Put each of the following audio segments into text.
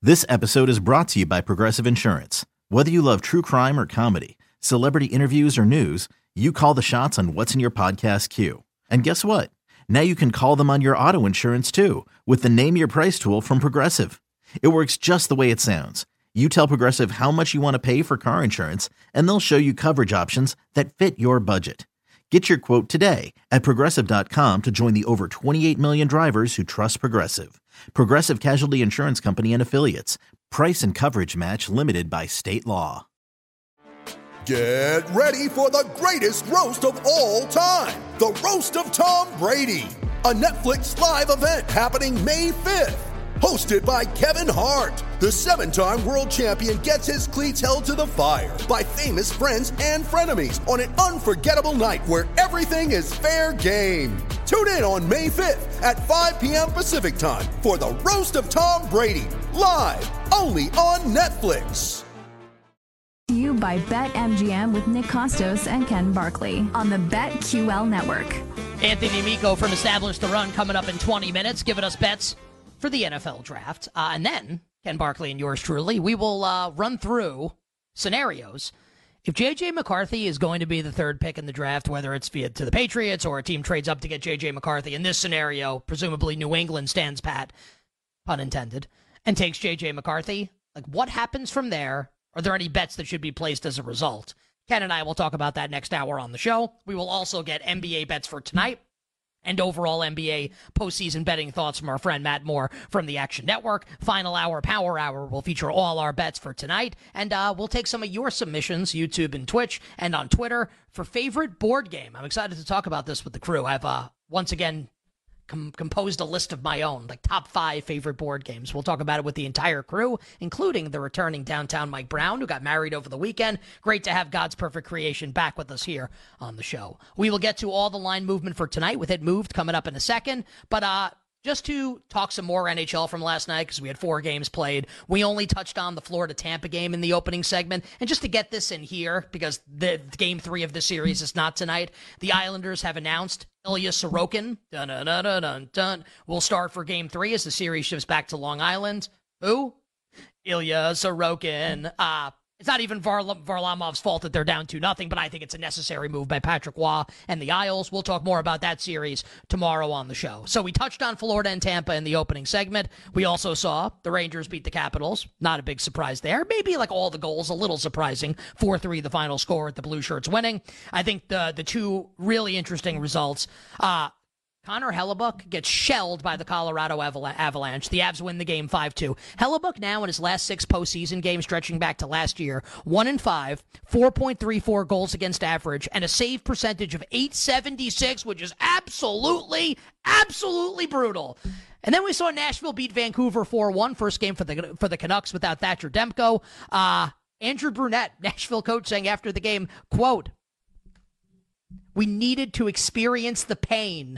This episode is brought to you by Progressive Insurance. Whether you love true crime or comedy, celebrity interviews or news, you call the shots on what's in your podcast queue. And guess what? Now you can call them on your auto insurance too with the Name Your Price tool from Progressive. It works just the way it sounds. You tell Progressive how much you want to pay for car insurance, and they'll show you coverage options that fit your budget. Get your quote today at Progressive.com to join the over 28 million drivers who trust Progressive. Progressive Casualty Insurance Company and Affiliates. Price and coverage match limited by state law. Get ready for the greatest roast of all time. The Roast of Tom Brady. A Netflix live event happening May 5th. Hosted by Kevin Hart. The 7-time world champion gets his cleats held to the fire by famous friends and frenemies on an unforgettable night where everything is fair game. Tune in on May 5th at 5 p.m. Pacific time for the Roast of Tom Brady. Live only on Netflix. To you by BetMGM with Nick Costos and Ken Barkley on the BetQL network. Anthony Amico from Establish the Run coming up in 20 minutes, giving us bets for the NFL draft. And then, Ken Barkley and yours truly, we will run through scenarios. If J.J. McCarthy is going to be the third pick in the draft, whether it's via to the Patriots or a team trades up to get J.J. McCarthy, in this scenario, presumably New England stands pat, pun intended, and takes J.J. McCarthy, like what happens from there? Are there any bets that should be placed as a result? Ken and I will talk about that next hour on the show. We will also get NBA bets for tonight and overall NBA postseason betting thoughts from our friend Matt Moore from the Action Network. Final hour, Power Hour, will feature all our bets for tonight. And we'll take some of your submissions, YouTube and Twitch, and on Twitter, for favorite board game. I'm excited to talk about this with the crew. I've once again composed a list of my own, like top 5 favorite board games. We'll talk about it with the entire crew, including the returning downtown Mike Brown, who got married over the weekend. Great to have God's Perfect Creation back with us here on the show. We will get to all the line movement for tonight with It Moved coming up in a second. But just to talk some more NHL from last night, because we had 4 games played. We only touched on the Florida-Tampa game in the opening segment. And just to get this in here, because the game 3 of the series is not tonight, the Islanders have announced Ilya Sorokin will start for game 3 as the series shifts back to Long Island. Who? Ilya Sorokin. It's not even Varlamov's fault that they're down 2-0, but I think it's a necessary move by Patrick Roy and the Isles. We'll talk more about that series tomorrow on the show. So we touched on Florida and Tampa in the opening segment. We also saw the Rangers beat the Capitals. Not a big surprise there. Maybe like all the goals, a little surprising. 4-3 the final score with the Blue Shirts winning. I think the two really interesting results, Connor Hellebuyck gets shelled by the Colorado Avalanche. The Avs win the game 5-2. Hellebuyck now in his last 6 postseason games, stretching back to last year, 1-5, 4.34 goals against average, and a save percentage of .876, which is absolutely brutal. And then we saw Nashville beat Vancouver 4-1, first game for the Canucks without Thatcher Demko. Andrew Brunette, Nashville coach, saying after the game, quote, "We needed to experience the pain."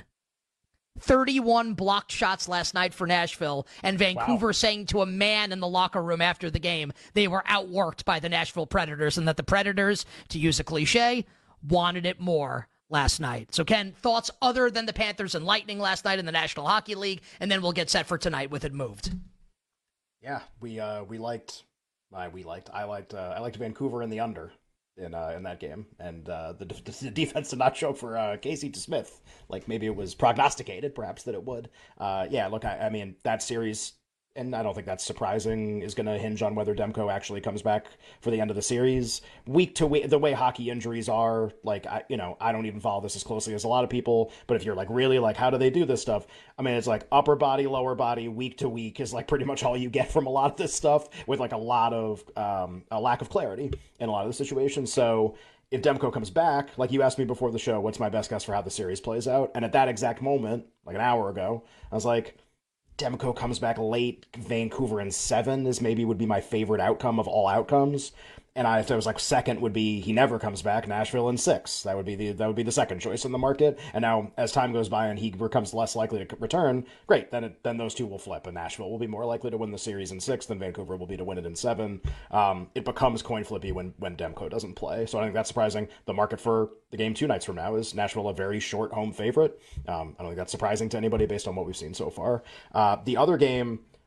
31 blocked shots last night for Nashville, and Vancouver saying to a man in the locker room after the game they were outworked by the Nashville Predators and that the Predators, to use a cliche, wanted it more last night. So, Ken, thoughts other than the Panthers and Lightning last night in the National Hockey League, and then we'll get set for tonight with It Moved. Yeah, I liked Vancouver in the under in that game, and the defense did not show for Casey DeSmith. Like maybe it was prognosticated, perhaps, that it would. Look, I mean, that series, and I don't think that's surprising, is going to hinge on whether Demko actually comes back for the end of the series. Week to week, the way hockey injuries are, like, I don't even follow this as closely as a lot of people, but if you're like, really, like, how do they do this stuff? I mean, it's like upper body, lower body, week to week is like pretty much all you get from a lot of this stuff, with like a lot of, a lack of clarity in a lot of the situations. So if Demko comes back, like you asked me before the show, what's my best guess for how the series plays out? And at that exact moment, like an hour ago, I was like, Demko comes back late, Vancouver in 7 would be my favorite outcome of all outcomes. And I was like, second would be he never comes back, Nashville in 6. That would be the second choice in the market. And now as time goes by and he becomes less likely to return, great. Then those two will flip, and Nashville will be more likely to win the series in 6 than Vancouver will be to win it in 7. It becomes coin flippy when Demko doesn't play. So I think that's surprising. The market for the game 2 nights from now is Nashville a very short home favorite. I don't think that's surprising to anybody based on what we've seen so far. The other game,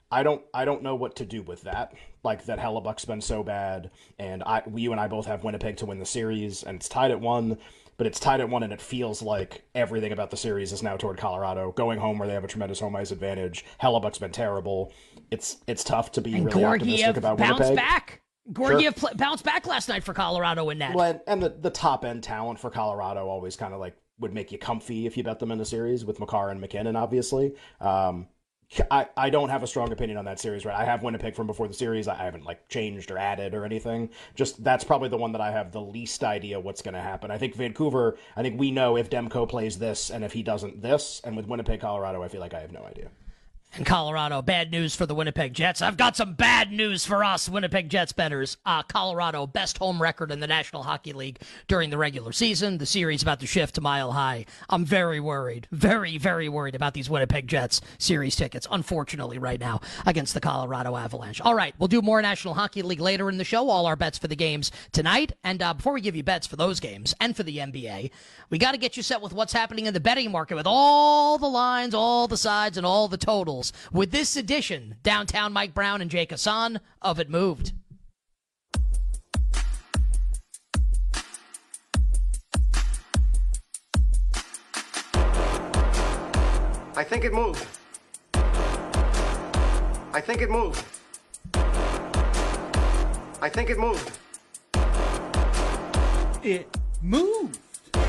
I don't know what to do with that. Like, that Hellebuck's been so bad, and you and I both have Winnipeg to win the series, and it's tied at 1, but it's tied at 1, and it feels like everything about the series is now toward Colorado. Going home where they have a tremendous home ice advantage. Hellebuck's been terrible. It's tough to be and really optimistic about Winnipeg. Bounced back. Georgiev bounced back last night for Colorado in net. Well, and the top end talent for Colorado always kind of like would make you comfy if you bet them in the series with Makar and McKinnon, obviously. I don't have a strong opinion on that series, right? I have Winnipeg from before the series. I haven't like changed or added or anything. Just that's probably the one that I have the least idea what's going to happen. I think Vancouver, I think we know if Demko plays this and if he doesn't this, and with Winnipeg, Colorado, I feel like I have no idea. And Colorado, bad news for the Winnipeg Jets. I've got some bad news for us, Winnipeg Jets bettors. Colorado, best home record in the National Hockey League during the regular season. The series about to shift to Mile High. I'm very worried, very, very worried about these Winnipeg Jets series tickets, unfortunately, right now against the Colorado Avalanche. All right, we'll do more National Hockey League later in the show, all our bets for the games tonight. And before we give you bets for those games and for the NBA, we got to get you set with what's happening in the betting market with all the lines, all the sides, and all the totals. With this edition, downtown Mike Brown and Jake Hassan of It Moved. I think it moved. I think it moved. I think it moved. It moved.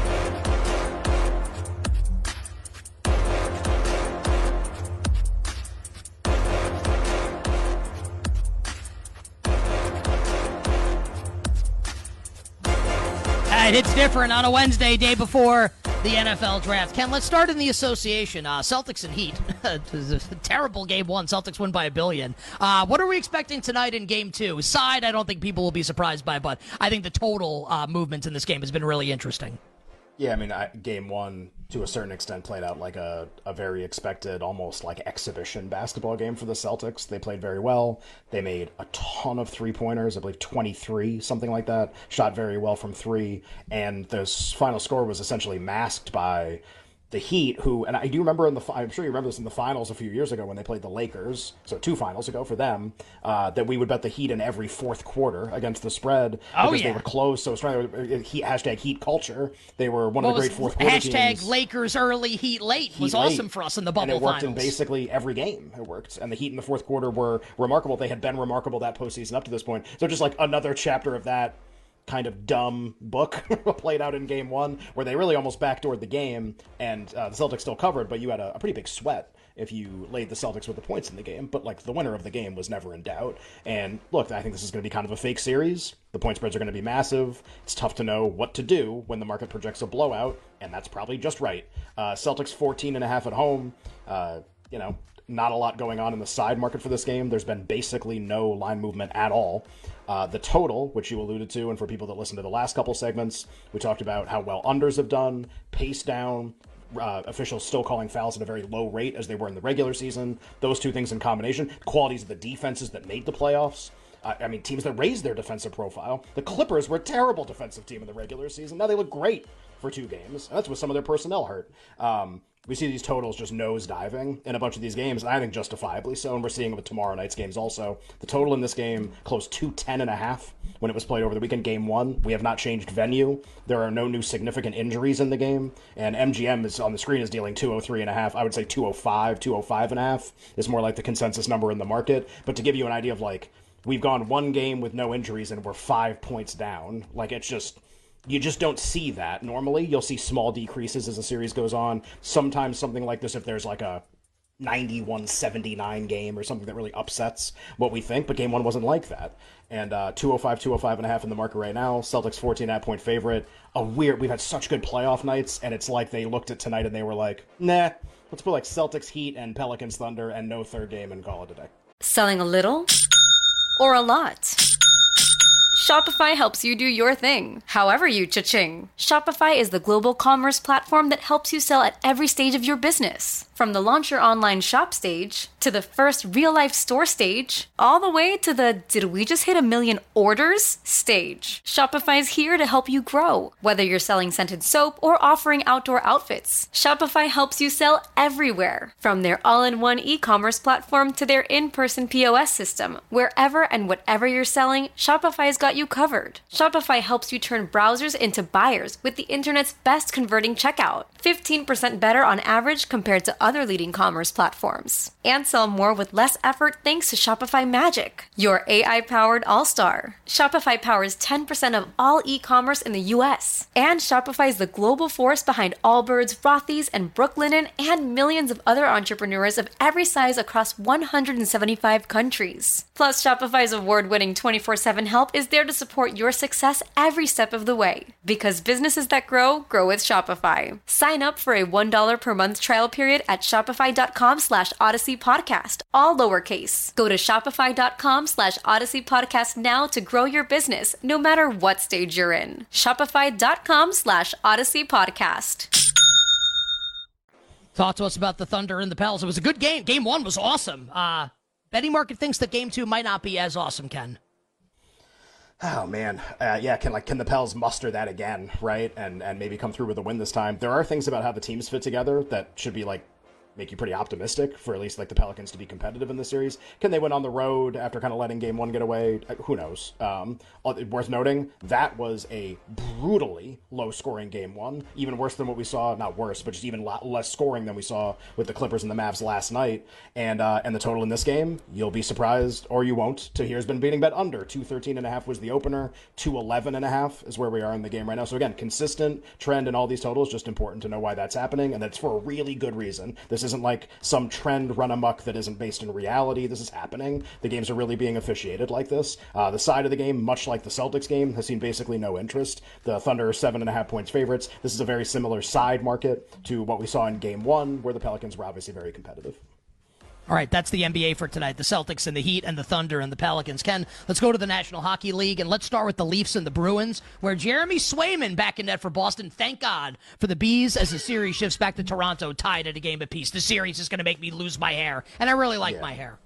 It's different on a Wednesday, day before the NFL draft. Ken, let's start in the association. Celtics and Heat. It was a terrible game 1. Celtics win by 1 billion. What are we expecting tonight in game 2? Side, I don't think people will be surprised by, but I think the total movement in this game has been really interesting. Yeah, I mean, game 1, to a certain extent, played out like a very expected, almost like exhibition basketball game for the Celtics. They played very well. They made a ton of three-pointers, I believe 23, something like that. Shot very well from 3, and the final score was essentially masked by the Heat, who, and I do remember I'm sure you remember this in the finals a few years ago when they played the Lakers, so 2 finals ago for them, that we would bet the Heat in every fourth quarter against the spread because they were close so strong. Hashtag Heat culture. They were one of the great fourth quarter teams. Hashtag Lakers early, Heat late was awesome for us in the bubble finals. And it worked in basically every game. It worked. And the Heat in the fourth quarter were remarkable. They had been remarkable that postseason up to this point. So just like another chapter of that kind of dumb book played out in game 1 where they really almost backdoored the game and the Celtics still covered, but you had a pretty big sweat if you laid the Celtics with the points in the game. But like the winner of the game was never in doubt. And look, I think this is going to be kind of a fake series. The point spreads are going to be massive. It's tough to know what to do when the market projects a blowout, and that's probably just right. Celtics 14.5 at home. Not a lot going on in the side market for this game. There's been basically no line movement at all. The total, which you alluded to, and for people that listened to the last couple segments, we talked about how well unders have done, pace down, officials still calling fouls at a very low rate as they were in the regular season. Those two things in combination, qualities of the defenses that made the playoffs. Teams that raised their defensive profile. The Clippers were a terrible defensive team in the regular season. Now they look great for 2 games. And that's with some of their personnel hurt. We see these totals just nosediving in a bunch of these games, and I think justifiably so, and we're seeing it with tomorrow night's games also. The total in this game closed 210.5 when it was played over the weekend, game 1. We have not changed venue. There are no new significant injuries in the game, and MGM is on the screen is dealing 203.5. I would say 205.5 is more like the consensus number in the market. But to give you an idea of like, we've gone 1 game with no injuries and we're 5 points down. Like, it's just, you just don't see that normally. You'll see small decreases as the series goes on. Sometimes something like this, if there's like a 91-79 game or something that really upsets what we think, but game 1 wasn't like that. And 205.5 in the market right now. Celtics 14.5-point favorite. We've had such good playoff nights, and it's like they looked at tonight and they were like, nah, let's put like Celtics, Heat, and Pelicans, Thunder, and no third game and call it a day. Selling a little or a lot? Shopify helps you do your thing, however you cha-ching. Shopify is the global commerce platform that helps you sell at every stage of your business. From the launch your online shop stage, to the first real-life store stage, all the way to the did we just hit 1 million orders stage. Shopify's here to help you grow. Whether you're selling scented soap or offering outdoor outfits, Shopify helps you sell everywhere. From their all-in-one e-commerce platform to their in-person POS system, wherever and whatever you're selling, Shopify's got you covered. Shopify helps you turn browsers into buyers with the internet's best converting checkout. 15% better on average compared to other leading commerce platforms. And sell more with less effort thanks to Shopify Magic, your AI-powered all-star. Shopify powers 10% of all e-commerce in the US. And Shopify is the global force behind Allbirds, Rothy's, and Brooklinen, and millions of other entrepreneurs of every size across 175 countries. Plus, Shopify's award-winning 24/7 help is there to support your success every step of the way. Because businesses that grow, grow with Shopify. Sign up for a $1 per month trial period at shopify.com/Odyssey Podcast, all lowercase. Go to shopify.com/Odyssey Podcast now to grow your business, no matter what stage you're in. Shopify.com/Odyssey Podcast. Talk to us about the Thunder and the Pels. It was a good game. Game 1 was awesome. Betting market thinks that Game 2 might not be as awesome, Ken. Oh man, can the Pels muster that again, right? And maybe come through with a win this time? There are things about how the teams fit together that should be make you pretty optimistic for at least the Pelicans to be competitive in this series. Can they win on the road after kind of letting Game 1 get away? Who knows? Worth noting, that was a brutally low-scoring Game 1, even worse than what we saw, not worse, but just even less scoring than we saw with the Clippers and the Mavs last night. And the total in this game, you'll be surprised, or you won't, to hear has been beating bet under. 213.5 was the opener, 211.5 is where we are in the game right now. So again, consistent trend in all these totals, just important to know why that's happening, and that's for a really good reason. This isn't like some trend run amok that isn't based in reality. This is happening. The games are really being officiated like this. The side of the game, much like the Celtics game, has seen basically no interest. The Thunder are 7.5 points favorites. This is a very similar side market to what we saw in Game 1, where the Pelicans were obviously very competitive. All right, that's the NBA for tonight. The Celtics and the Heat and the Thunder and the Pelicans. Ken, let's go to the National Hockey League, and let's start with the Leafs and the Bruins, where Jeremy Swayman back in net for Boston. Thank God for the Bees as the series shifts back to Toronto, tied at a game apiece. The series is going to make me lose my hair, and I really like my hair.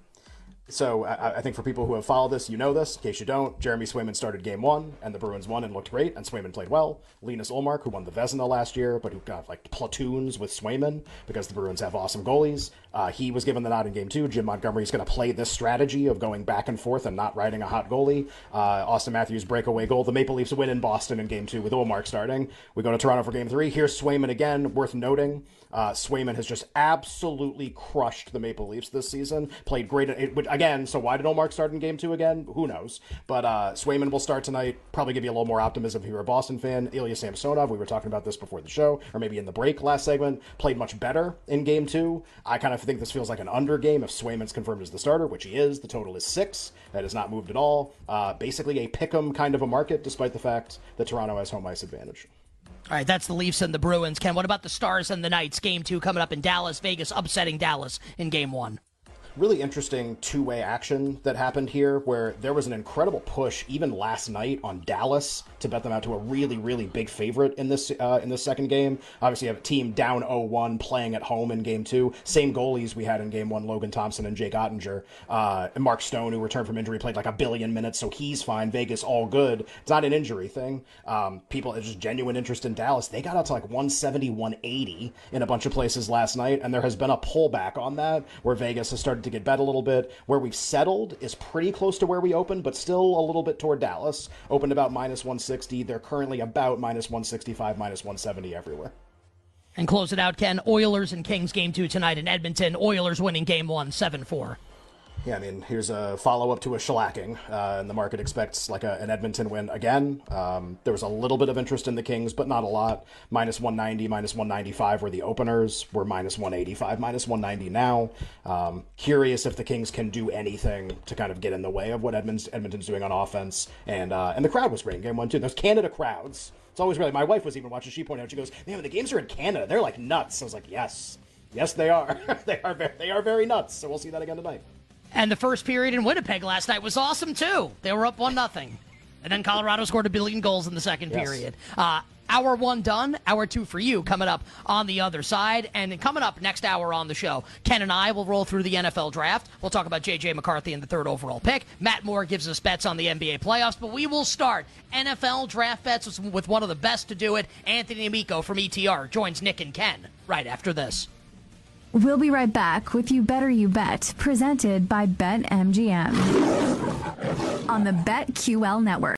So I think for people who have followed this, you know this. In case you don't, Jeremy Swayman started Game 1, and the Bruins won and looked great, and Swayman played well. Linus Ullmark, who won the Vezina last year, but who got platoons with Swayman because the Bruins have awesome goalies. He was given the nod in Game 2. Jim Montgomery's going to play this strategy of going back and forth and not riding a hot goalie. Austin Matthews' breakaway goal. The Maple Leafs win in Boston in Game 2 with Ullmark starting. We go to Toronto for Game 3. Here's Swayman again, worth noting. Swayman has just absolutely crushed the Maple Leafs this season. Played great again, so why did Ullmark start in Game 2 again? Who knows? But Swayman will start tonight. Probably give you a little more optimism if you're a Boston fan. Ilya Samsonov, we were talking about this before the show, or maybe in the break last segment, played much better in Game 2. I kind of think this feels like an under game if Swayman's confirmed as the starter, which he is. The total is 6. That has not moved at all. Basically a pick'em kind of a market, despite the fact that Toronto has home ice advantage. All right, that's the Leafs and the Bruins. Ken, what about the Stars and the Knights? Game 2 coming up in Dallas, Vegas, upsetting Dallas in Game 1. Really interesting two-way action that happened here, where there was an incredible push even last night on Dallas to bet them out to a really, really big favorite in this second game. Obviously, you have a team down 0-1 playing at home in Game 2. Same goalies we had in Game 1, Logan Thompson and Jake Ottinger. And Mark Stone, who returned from injury, played 1 billion minutes, so he's fine. Vegas, all good. It's not an injury thing. People, it's just genuine interest in Dallas. They got out to 170, 180 in a bunch of places last night, and there has been a pullback on that, where Vegas has started to get bet a little bit. Where we've settled is pretty close to where we opened, but still a little bit toward Dallas. Opened about minus 160. They're currently about minus 165, minus 170 everywhere. And close it out, Ken. Oilers and Kings Game 2 tonight in Edmonton. Oilers winning Game 1, 7-4. Yeah, I mean, here's a follow-up to a shellacking, and the market expects an Edmonton win again. There was a little bit of interest in the Kings, but not a lot. Minus 190, minus 195 were the openers. We're minus 185, minus 190 now. Curious if the Kings can do anything to kind of get in the way of what Edmonton's doing on offense. And the crowd was great in Game 1, too. Those Canada crowds. It's always really... My wife was even watching. She pointed out, she goes, man, when the games are in Canada, they're like nuts. I was like, yes. Yes, they are. They are very nuts. So we'll see that again tonight. And the first period in Winnipeg last night was awesome, too. They were up 1-0. And then Colorado scored 1 billion goals in the second period. Hour 1 done, hour 2 for you coming up on the other side. And coming up next hour on the show, Ken and I will roll through the NFL draft. We'll talk about J.J. McCarthy and the 3rd overall pick. Matt Moore gives us bets on the NBA playoffs. But we will start NFL draft bets with one of the best to do it. Anthony Amico from ETR joins Nick and Ken right after this. We'll be right back with You Better You Bet, presented by BetMGM on the BetQL network.